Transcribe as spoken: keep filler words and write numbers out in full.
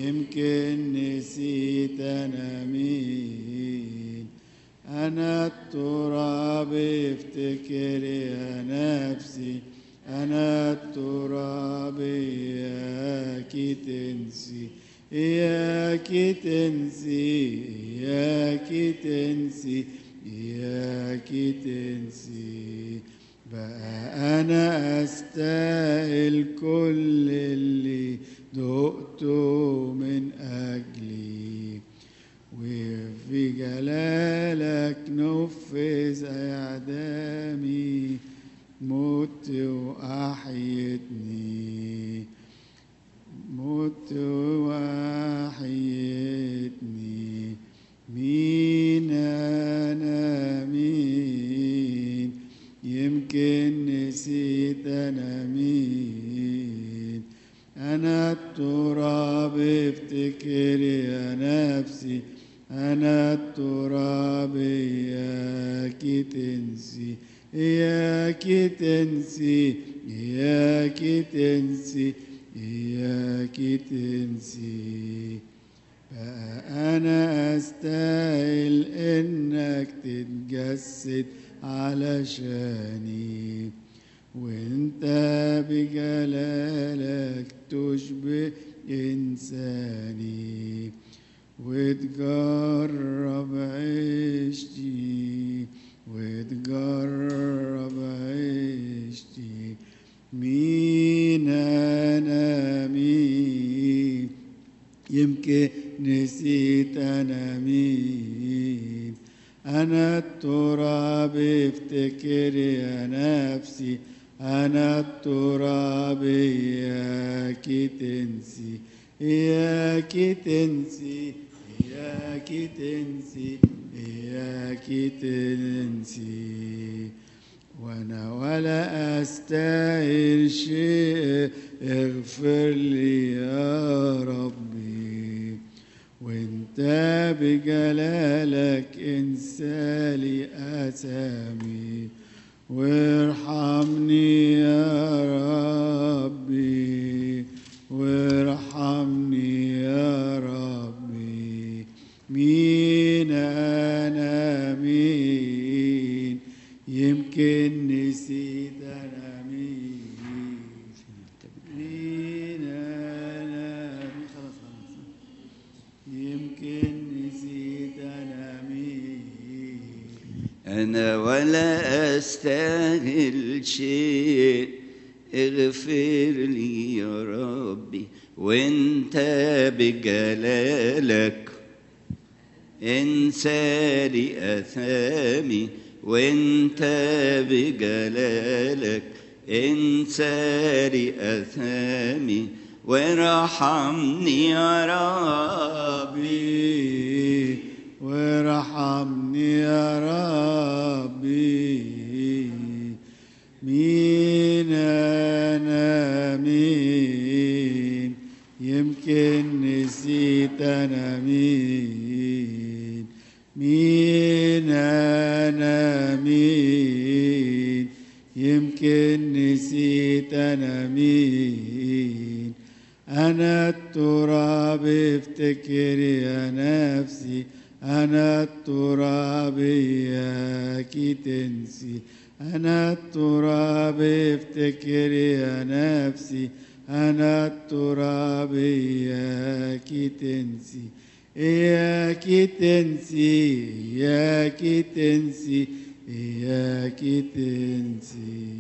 يمكن نسيت أنا مين. أنا التراب افتكر يا نفسي، أنا التراب إياكي تنسي، إياكي تنسي، إياكي تنسي، إياكي تنسي. بقى أنا أستاهل كل اللي دقته من أجلي، وفي جلالك نفذ إعدامي، مت وأحيتني، مت وأحيتني. مين أنا مين؟ يمكن نسيت أنا مين. أنا التراب افتكر يا نفسي، أنا التراب إياكي تنسي، إياكي تنسي، إياكي تنسي، إياكي تنسي. بقى أنا أستاهل إنك تتجسد علشاني، وإنت بجلالك تشبه إنساني، وتجرب عيشتي، وتجرب عيشتي. مين أنا مين؟ يمكن نسيت أنا مين. أنا التراب افتكر يا نفسي، أنا التراب إياكي تنسي، إياكي تنسي، إياكي تنسي، إياكي تنسي. وأنا ولا أستاهل شيء، اغفر لي يا ربي، وانت بجلالك انسالي أسامي، وارحمني يا ربي، وارحمني يا ربي. مين أنا مين؟ يمكن نسيت أنا مين. مين أنا مين؟ خلاص خلاص. يمكن نسيت أنا مين. أنا ولا أستاهل شيء، اغفر لي يا ربي، وانت بجلالك انسى لي أثامي، وانت بجلالك انسى لي أثامي، وارحمني يا ربي، وارحمني يا ربي. مين أنا مين؟ يمكن نسيت أنا مين. مين أنا مين؟ يمكن نسيت أنا مين. أنا التراب افتكر يا نفسي، أنا التراب إياكي تنسي، أنا التراب افتكر يا نفسي، أنا التراب إياكي تنسي، إياكي تنسي، إياكي تنسي، إياكي تنسي.